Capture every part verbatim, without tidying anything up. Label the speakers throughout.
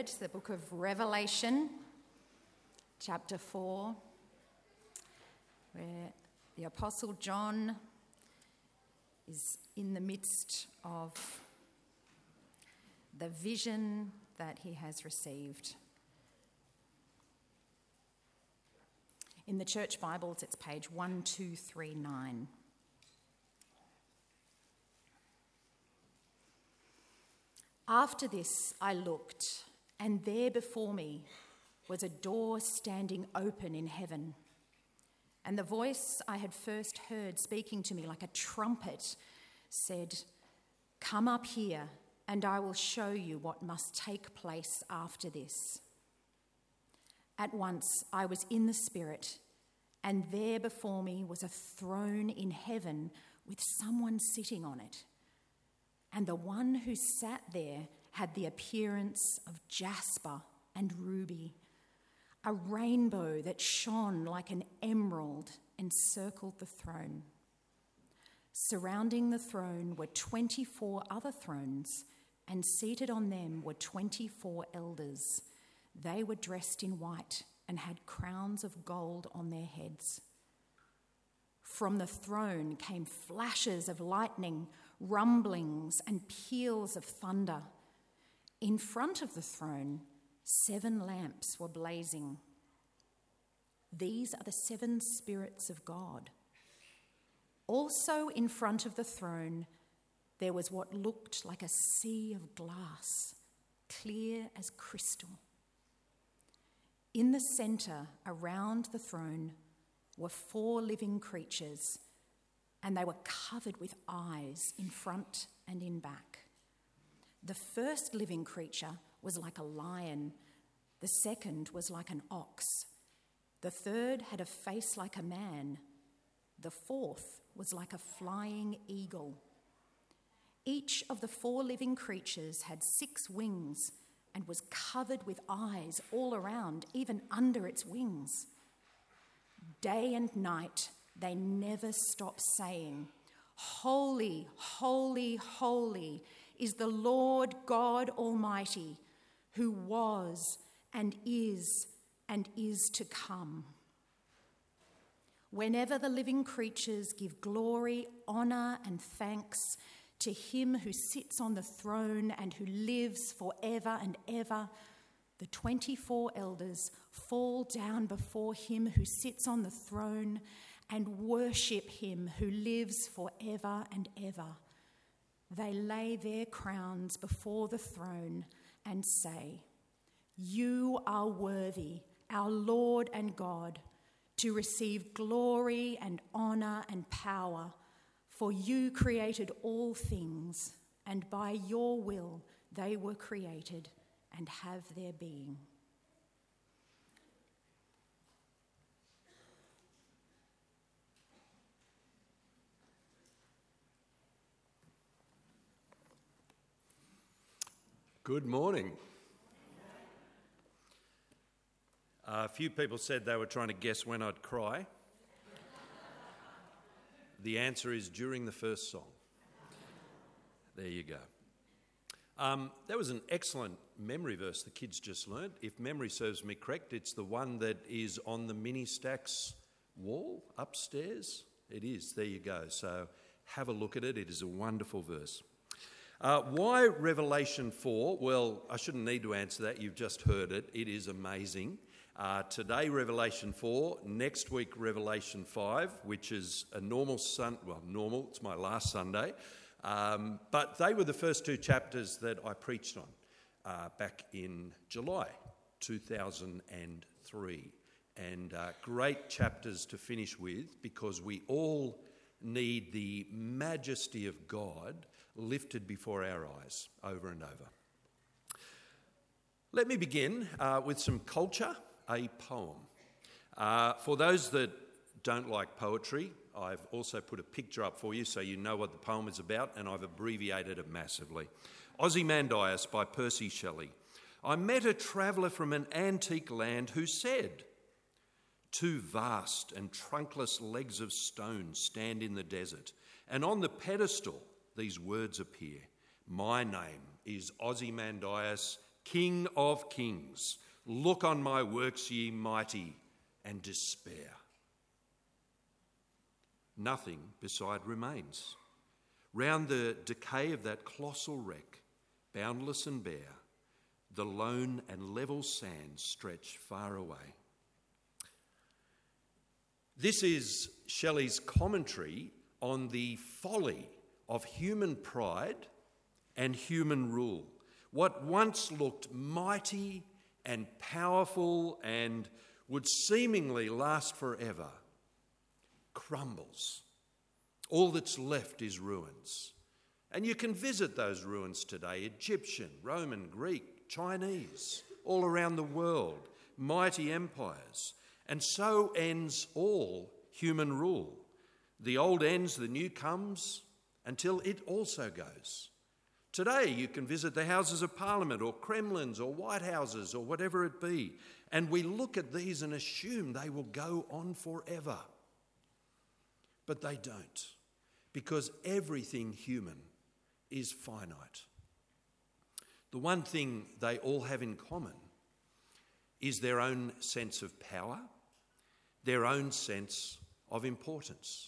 Speaker 1: word, the book of Revelation, chapter four, where the Apostle John is in the midst of the vision that he has received. In the church Bibles, it's page one two three nine. After this I looked, and there before me was a door standing open in heaven. And the voice I had first heard speaking to me like a trumpet said, "Come up here, and I will show you what must take place after this." At once I was in the Spirit, and there before me was a throne in heaven with someone sitting on it. And the one who sat there had the appearance of jasper and ruby. A rainbow that shone like an emerald encircled the throne. Surrounding the throne were twenty-four other thrones, and seated on them were twenty-four elders. They were dressed in white and had crowns of gold on their heads. From the throne came flashes of lightning, rumblings, and peals of thunder. In front of the throne, seven lamps were blazing. These are the seven spirits of God. Also in front of the throne, there was what looked like a sea of glass, clear as crystal. In the centre, around the throne, were four living creatures, and they were covered with eyes in front and in back. The first living creature was like a lion, the second was like an ox, the third had a face like a man, the fourth was like a flying eagle. Each of the four living creatures had six wings and was covered with eyes all around, even under its wings. Day and night, they never stop saying, "Holy, holy, holy is the Lord God Almighty, who was and is and is to come." Whenever the living creatures give glory, honour and thanks to him who sits on the throne and who lives forever and ever, the twenty-four elders fall down before him who sits on the throne and worship him who lives forever and ever. They lay their crowns before the throne and say, "You are worthy, our Lord and God, to receive glory and honour and power, for you created all things, and by your will they were created and have their being."
Speaker 2: Good morning. Uh, a few people said they were trying to guess when I'd cry. The answer is during the first song. There you go. Um, that was an excellent memory verse the kids just learnt. If memory serves me correct, it's the one that is on the mini stacks wall upstairs. It is. There you go. So have a look at it. It is a wonderful verse. Uh, why Revelation four? Well, I shouldn't need to answer that. You've just heard it. It is amazing. Uh, today, Revelation four. Next week, Revelation five, which is a normal sun. Well, normal. It's my last Sunday. Um, but they were the first two chapters that I preached on uh, back in July two thousand three. And uh, great chapters to finish with, because we all need the majesty of God lifted before our eyes over and over. Let me begin uh, with some culture, a poem. Uh, for those that don't like poetry, I've also put a picture up for you so you know what the poem is about, and I've abbreviated it massively. Ozymandias by Percy Shelley. I met a traveller from an antique land who said, "Two vast and trunkless legs of stone stand in the desert, and on the pedestal these words appear. My name is Ozymandias, King of kings, look on my works, ye mighty, and despair. Nothing beside remains. Round the decay of that colossal wreck, boundless and bare, the lone and level sands stretch far away. This is Shelley's commentary on the folly of human pride and human rule. What once looked mighty and powerful and would seemingly last forever crumbles. All that's left is ruins. And you can visit those ruins today, Egyptian, Roman, Greek, Chinese, all around the world, mighty empires. And so ends all human rule. The old ends, the new comes, until it also goes. Today you can visit the Houses of Parliament or Kremlins or White Houses or whatever it be, and we look at these and assume they will go on forever. But they don't, because everything human is finite. The one thing they all have in common is their own sense of power, their own sense of importance.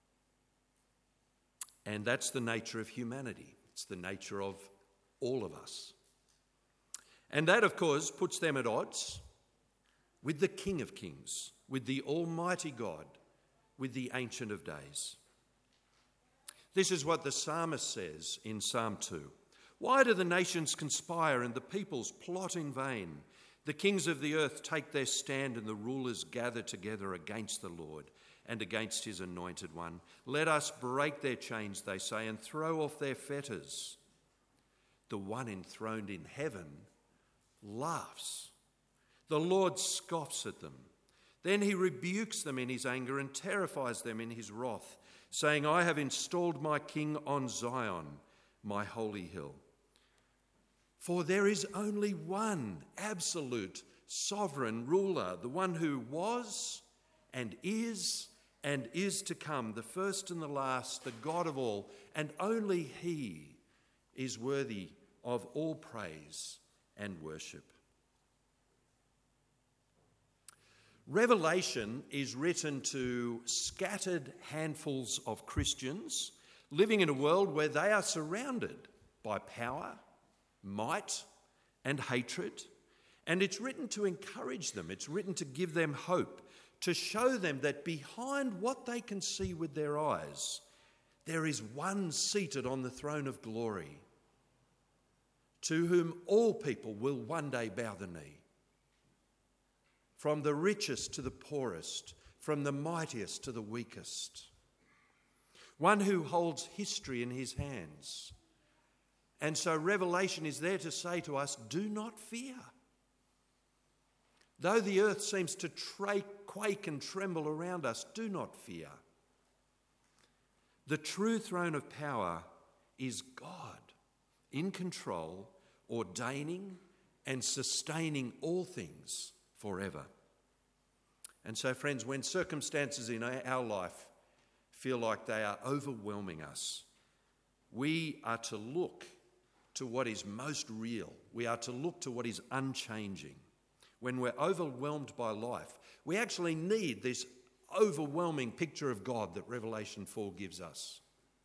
Speaker 2: And that's the nature of humanity. It's the nature of all of us. And that, of course, puts them at odds with the King of Kings, with the Almighty God, with the Ancient of Days. This is what the psalmist says in Psalm two. Why do the nations conspire and the peoples plot in vain? The kings of the earth take their stand and the rulers gather together against the Lord and against his anointed one. Let us break their chains, they say, and throw off their fetters. The one enthroned in heaven laughs. The Lord scoffs at them. Then he rebukes them in his anger and terrifies them in his wrath, saying, I have installed my king on Zion, my holy hill. For there is only one absolute sovereign ruler, the one who was and is and is to come, the first and the last, the God of all, and only he is worthy of all praise and worship. Revelation is written to scattered handfuls of Christians living in a world where they are surrounded by power, might, and hatred. And it's written to encourage them. It's written to give them hope, to show them that behind what they can see with their eyes, there is one seated on the throne of glory, to whom all people will one day bow the knee. From the richest to the poorest, from the mightiest to the weakest. One who holds history in his hands. And so Revelation is there to say to us, do not fear. Though the earth seems to tra- quake and tremble around us, do not fear. The true throne of power is God in control, ordaining and sustaining all things forever. And so, friends, when circumstances in our life feel like they are overwhelming us, we are to look to what is most real. We are to look to what is unchanging. When we're overwhelmed by life, we actually need this overwhelming picture of God that Revelation four gives us.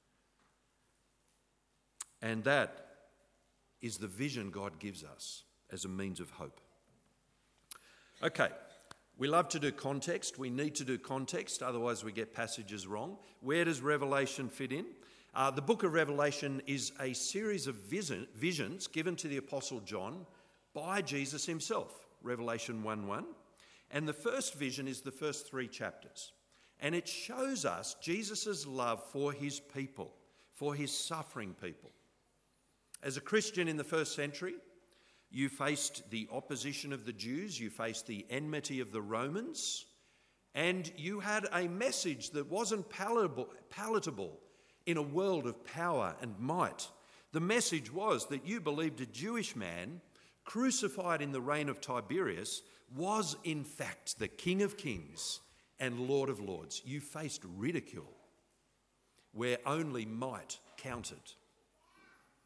Speaker 2: And that is the vision God gives us as a means of hope. Okay, we love to do context. We need to do context, otherwise we get passages wrong. Where does Revelation fit in? Uh, the book of Revelation is a series of vision, visions given to the Apostle John by Jesus himself, Revelation one one. And the first vision is the first three chapters. And it shows us Jesus' love for his people, for his suffering people. As a Christian in the first century, you faced the opposition of the Jews, you faced the enmity of the Romans, and you had a message that wasn't palatable, palatable in a world of power and might. The message was that you believed a Jewish man crucified in the reign of Tiberius was in fact the King of Kings and Lord of Lords. You faced ridicule where only might counted.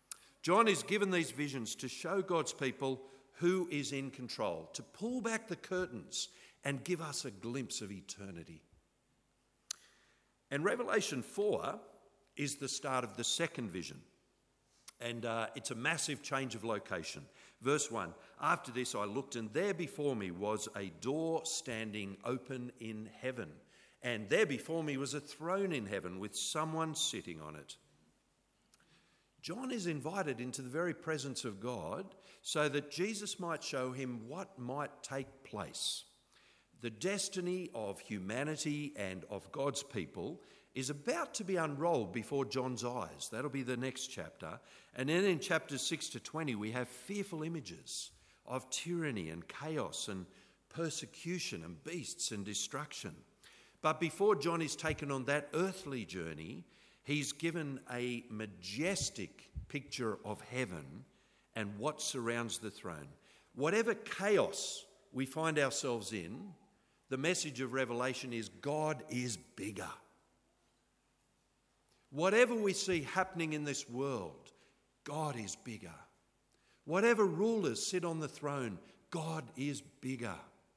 Speaker 2: John is given these visions to show God's people who is in control, to pull back the curtains and give us a glimpse of eternity. And Revelation four is the start of the second vision. And uh, it's a massive change of location. Verse one, after this I looked, and there before me was a door standing open in heaven. And there before me was a throne in heaven with someone sitting on it. John is invited into the very presence of God so that Jesus might show him what might take place. The destiny of humanity and of God's people is about to be unrolled before John's eyes. That'll be the next chapter. And then in chapters six to twenty, we have fearful images of tyranny and chaos and persecution and beasts and destruction. But before John is taken on that earthly journey, he's given a majestic picture of heaven and what surrounds the throne. Whatever chaos we find ourselves in, the message of Revelation is God is bigger. Whatever we see happening in this world, God is bigger. Whatever rulers sit on the throne, God is bigger.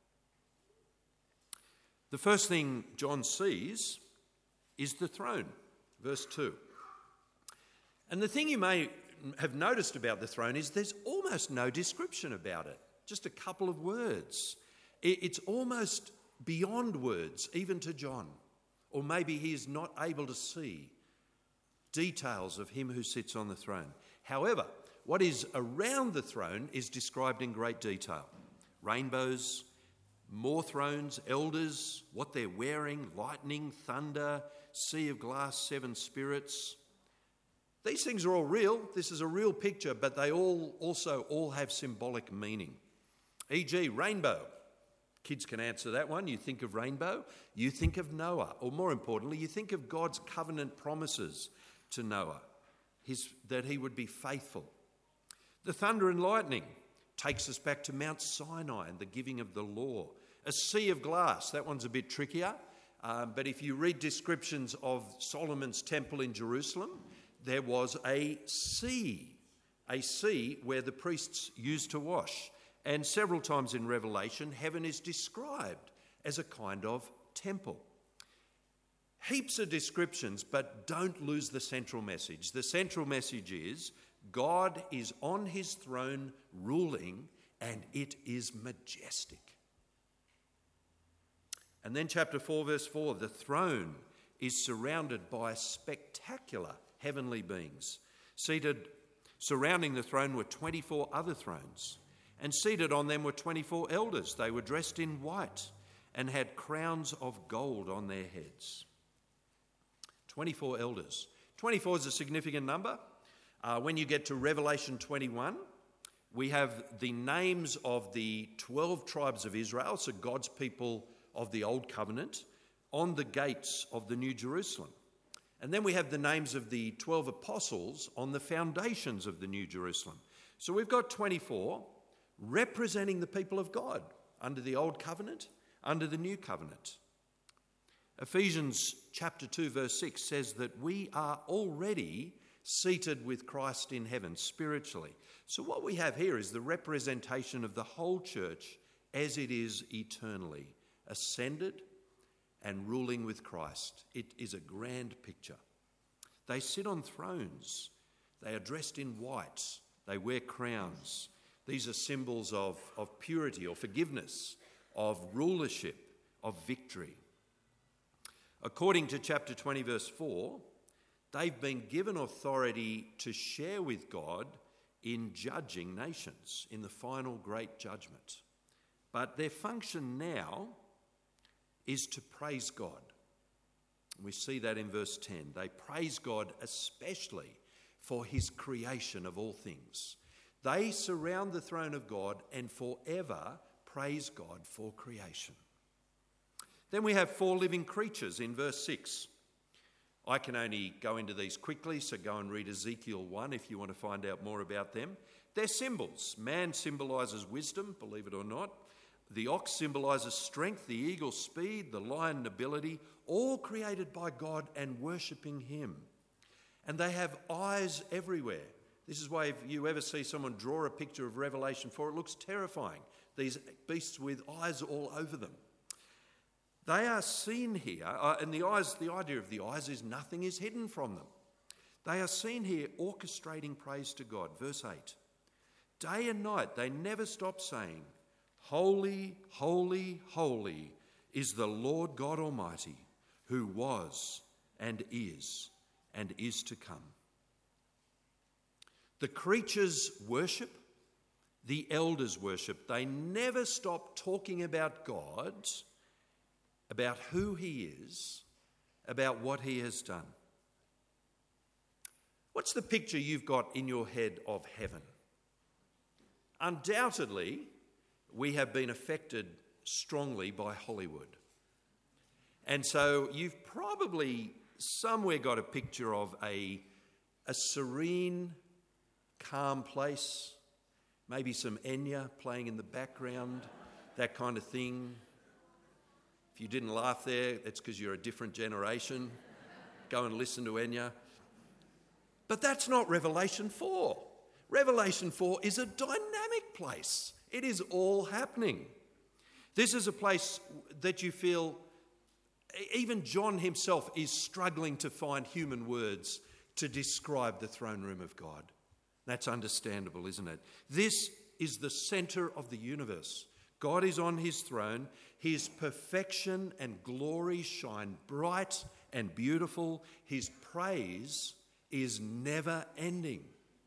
Speaker 2: The first thing John sees is the throne, verse two. And the thing you may have noticed about the throne is there's almost no description about it, just a couple of words. It's almost beyond words, even to John. Or maybe he is not able to see details of him who sits on the throne. However, what is around the throne is described in great detail. Rainbows, more thrones, elders, what they're wearing, lightning, thunder, sea of glass, seven spirits. These things are all real. This is a real picture, but they all also all have symbolic meaning. for example, rainbow. Kids can answer that one. You think of rainbow, you think of Noah. Or more importantly, you think of God's covenant promises to Noah, his, that he would be faithful. The thunder and lightning takes us back to Mount Sinai and the giving of the law. A sea of glass, that one's a bit trickier. Um, but if you read descriptions of Solomon's temple in Jerusalem, there was a sea, a sea where the priests used to wash. And several times in Revelation, heaven is described as a kind of temple. Heaps of descriptions, but don't lose the central message. The central message is God is on his throne ruling, and it is majestic. And then chapter four, verse four, the throne is surrounded by spectacular heavenly beings. Seated, surrounding the throne were twenty-four other thrones, and seated on them were twenty-four elders. They were dressed in white and had crowns of gold on their heads. twenty-four elders. twenty-four is a significant number. Uh, when you get to Revelation twenty-one, we have the names of the twelve tribes of Israel, so God's people of the Old Covenant, on the gates of the New Jerusalem. And then we have the names of the twelve apostles on the foundations of the New Jerusalem. So we've got twenty-four representing the people of God under the Old Covenant, under the New Covenant. Ephesians chapter two verse six says that we are already seated with Christ in heaven spiritually. So what we have here is the representation of the whole church as it is eternally, ascended and ruling with Christ. It is a grand picture. They sit on thrones. They are dressed in white. They wear crowns. These are symbols of, of purity or forgiveness, of rulership, of victory. According to chapter twenty, verse four, they've been given authority to share with God in judging nations in the final great judgment. But their function now is to praise God. We see that in verse ten. They praise God especially for his creation of all things. They surround the throne of God and forever praise God for creation. Then we have four living creatures in verse six. I can only go into these quickly, so go and read Ezekiel one if you want to find out more about them. They're symbols. Man symbolises wisdom, believe it or not. The ox symbolises strength, the eagle speed, the lion nobility, all created by God and worshipping him. And they have eyes everywhere. This is why if you ever see someone draw a picture of Revelation four, it looks terrifying. These beasts with eyes all over them. They are seen here, uh, and the eyes, the idea of the eyes is nothing is hidden from them. They are seen here orchestrating praise to God. Verse eight. Day and night they never stop saying, "Holy, holy, holy is the Lord God Almighty, who was and is and is to come." The creatures worship, the elders worship. They never stop talking about God, about who he is, about what he has done. What's the picture you've got in your head of heaven? Undoubtedly, we have been affected strongly by Hollywood. And so you've probably somewhere got a picture of a, a serene, calm place, maybe some Enya playing in the background, that kind of thing. If you didn't laugh there, it's because you're a different generation. Go and listen to Enya. But that's not Revelation four. Revelation four is a dynamic place. It is all happening. This is a place that you feel, even John himself is struggling to find human words to describe the throne room of God. That's understandable, isn't it? This is the centre of the universe. God is on his throne. His perfection and glory shine bright and beautiful. His praise is never ending.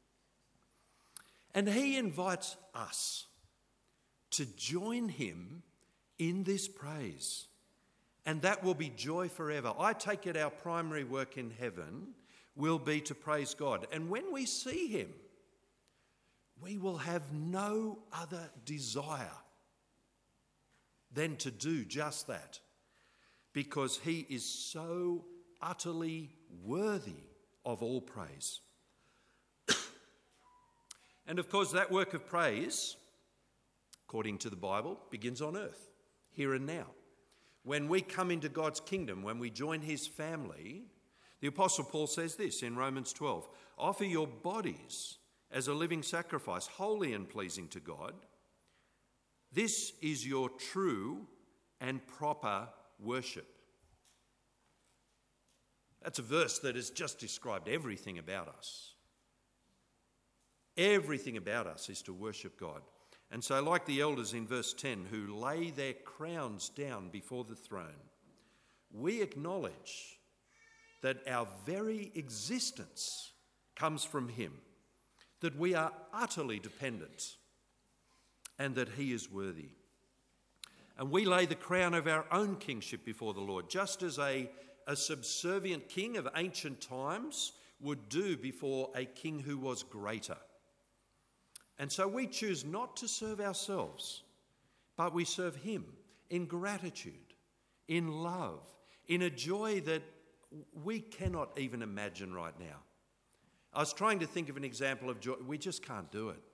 Speaker 2: And he invites us to join him in this praise. And that will be joy forever. I take it our primary work in heaven will be to praise God. And when we see him, we will have no other desire than to do just that, because he is so utterly worthy of all praise. And of course, that work of praise, according to the Bible, begins on earth, here and now. When we come into God's kingdom, when we join his family, the Apostle Paul says this in Romans twelve, "Offer your bodies as a living sacrifice, holy and pleasing to God. This is your true and proper worship." That's a verse that has just described everything about us. Everything about us is to worship God. And so, like the elders in verse ten who lay their crowns down before the throne, we acknowledge that our very existence comes from him, that we are utterly dependent, and that he is worthy. And we lay the crown of our own kingship before the Lord, just as a, a subservient king of ancient times would do before a king who was greater. And so we choose not to serve ourselves, but we serve him in gratitude, in love, in a joy that we cannot even imagine right now. I was trying to think of an example of joy. We just can't do it.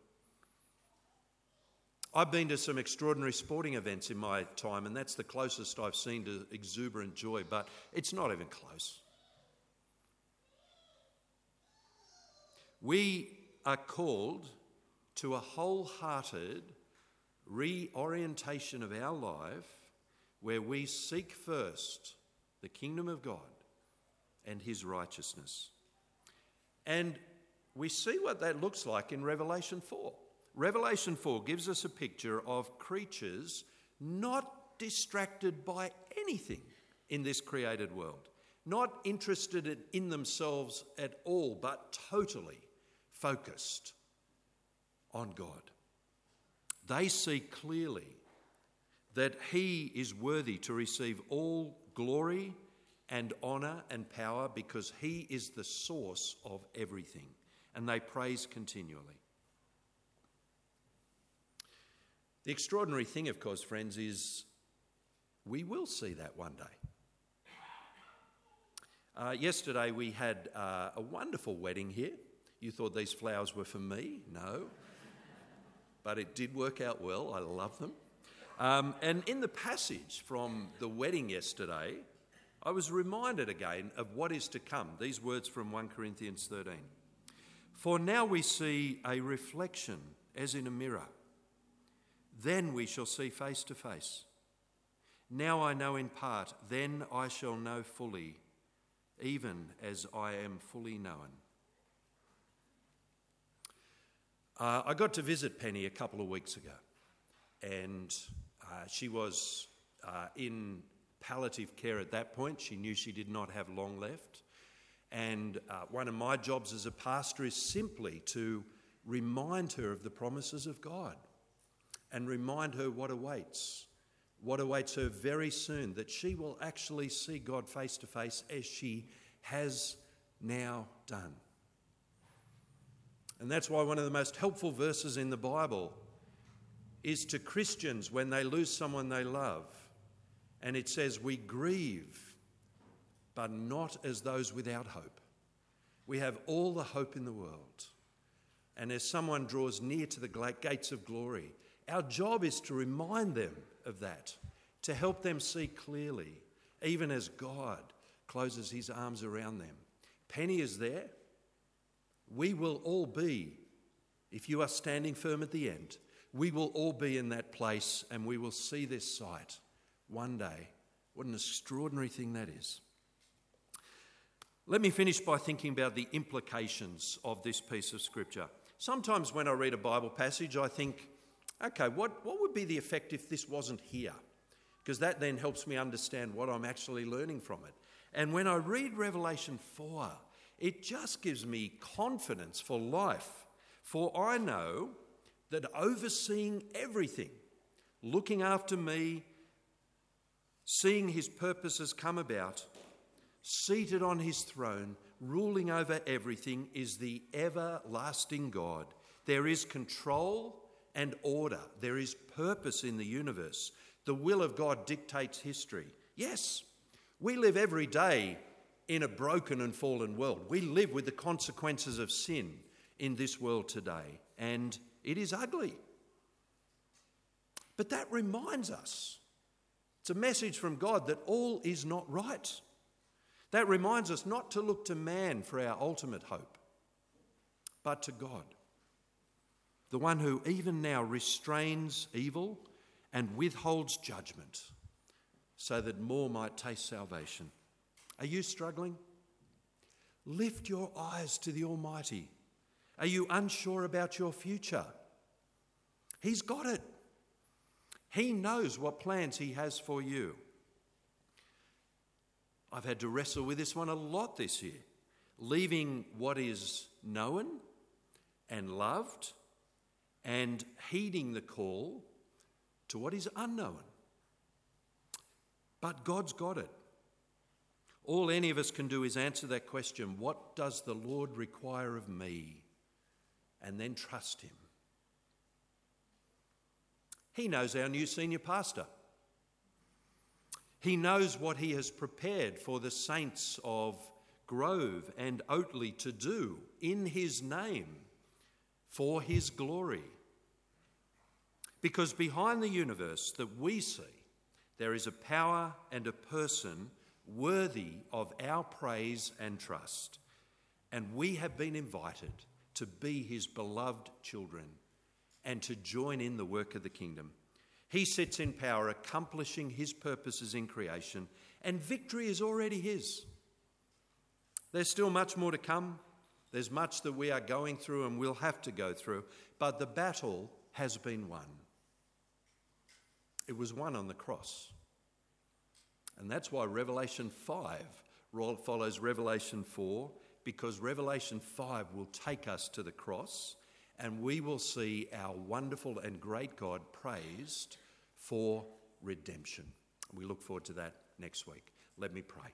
Speaker 2: I've been to some extraordinary sporting events in my time, and that's the closest I've seen to exuberant joy, but it's not even close. We are called to a wholehearted reorientation of our life where we seek first the kingdom of God and his righteousness. And we see what that looks like in Revelation four. Revelation four gives us a picture of creatures not distracted by anything in this created world, not interested in themselves at all, but totally focused on God. They see clearly that he is worthy to receive all glory and honour and power because he is the source of everything, and they praise continually. The extraordinary thing, of course, friends, is we will see that one day. Uh, yesterday we had uh, a wonderful wedding here. You thought these flowers were for me? No. But it did work out well. I love them. Um, and in the passage from the wedding yesterday, I was reminded again of what is to come. These words from First Corinthians thirteen. For now we see a reflection as in a mirror. Then we shall see face to face. Now I know in part, then I shall know fully, even as I am fully known. Uh, I got to visit Penny a couple of weeks ago, and uh, she was uh, in palliative care at that point. She knew she did not have long left. And uh, one of my jobs as a pastor is simply to remind her of the promises of God and remind her what awaits, what awaits her very soon, that she will actually see God face to face as she has now done. And that's why one of the most helpful verses in the Bible is to Christians when they lose someone they love. And it says, we grieve, but not as those without hope. We have all the hope in the world. And as someone draws near to the gates of glory, our job is to remind them of that, to help them see clearly, even as God closes his arms around them. Penny is there. We will all be, if you are standing firm at the end, we will all be in that place and we will see this sight one day. What an extraordinary thing that is. Let me finish by thinking about the implications of this piece of scripture. Sometimes when I read a Bible passage, I think, okay, what, what would be the effect if this wasn't here? Because that then helps me understand what I'm actually learning from it. And when I read Revelation four, it just gives me confidence for life. For I know that overseeing everything, looking after me, seeing his purposes come about, seated on his throne, ruling over everything, is the everlasting God. There is control and order. There is purpose in the universe. The will of God dictates history. Yes, we live every day in a broken and fallen world. We live with the consequences of sin in this world today, and it is ugly. But that reminds us, it's a message from God that all is not right. That reminds us not to look to man for our ultimate hope, but to God, the one who even now restrains evil and withholds judgment so that more might taste salvation. Are you struggling? Lift your eyes to the Almighty. Are you unsure about your future? He's got it. He knows what plans he has for you. I've had to wrestle with this one a lot this year, leaving what is known and loved and heeding the call to what is unknown. But God's got it. All any of us can do is answer that question, what does the Lord require of me? And then trust him. He knows our new senior pastor. He knows what he has prepared for the saints of Grove and Oatley to do in his name for his glory. Because behind the universe that we see, there is a power and a person worthy of our praise and trust. And we have been invited to be his beloved children and to join in the work of the kingdom. He sits in power, accomplishing his purposes in creation, and victory is already his. There's still much more to come. There's much that we are going through and will have to go through, but the battle has been won. It was won on the cross. And that's why Revelation five follows Revelation four, because Revelation five will take us to the cross and we will see our wonderful and great God praised for redemption. We look forward to that next week. Let me pray.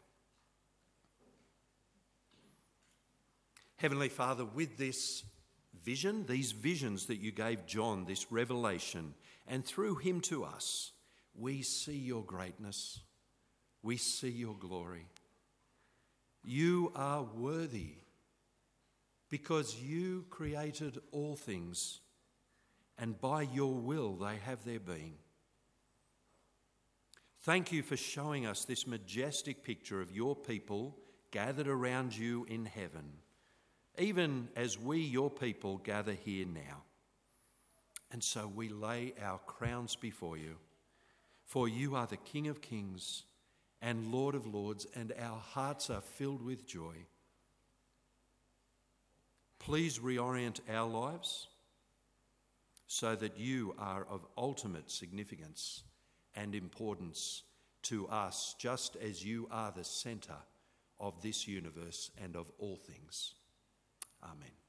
Speaker 2: Heavenly Father, with this vision, these visions that you gave John, this revelation, and through him to us, we see your greatness. We see your glory. You are worthy because you created all things, and by your will they have their being. Thank you for showing us this majestic picture of your people gathered around you in heaven even as we, your people, gather here now. And so we lay our crowns before you, for you are the King of Kings and Lord of Lords, and our hearts are filled with joy. Please reorient our lives so that you are of ultimate significance and importance to us, just as you are the centre of this universe and of all things. Amen.